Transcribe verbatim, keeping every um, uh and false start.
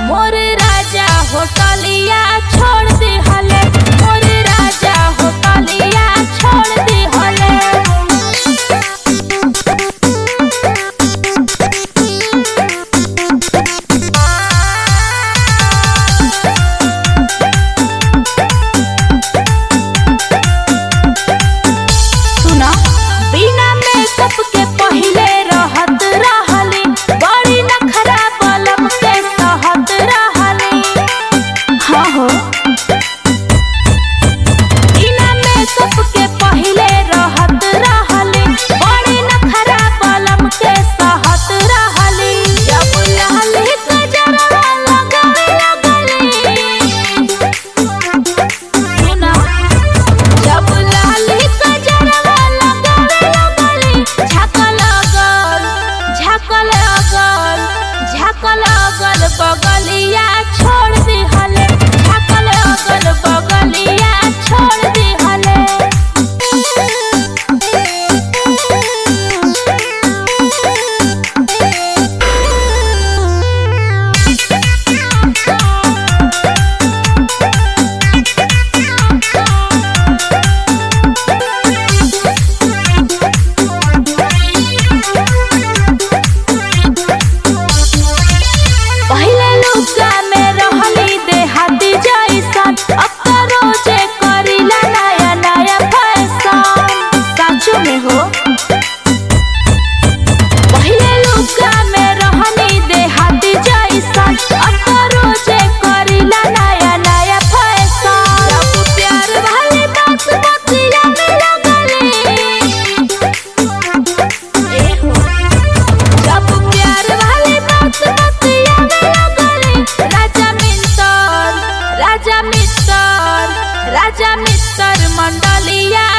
मोर राजा होटलिया छोड़ दे हले, मोर राजा होटलिया छोड़ दे हले। सुना बिना मेकअप के पहिले रहत रहली, बड़ी नखरा बलम के सहत रहली। हाँ हो बिना मेकअप के पहिले रहत रहली, बड़ी नखरा बलम के सहत रहली। जब लाली गजरवा लगावे लगली, सुना जब लाली गजरवा लगावे लगली, झक लगल झक लगल झक लगल बगलिया छोड़ दी हले, झक लगल बगलिया छोड़ दी हले। पहिले लुका में रहली देहाती जैसन, अब तो रोजे करीला नया नया फैशन। साचो में हो पहिले लुका में रहनी देहाती जैसन, अब तो रोजे करीला नया नया फैशन। जब प्यार वाली बात बतिया में लगली, ए हो जब प्यार वाली बात बतिया में लगली, Raja mister Raja mister Raja mister मंडलिया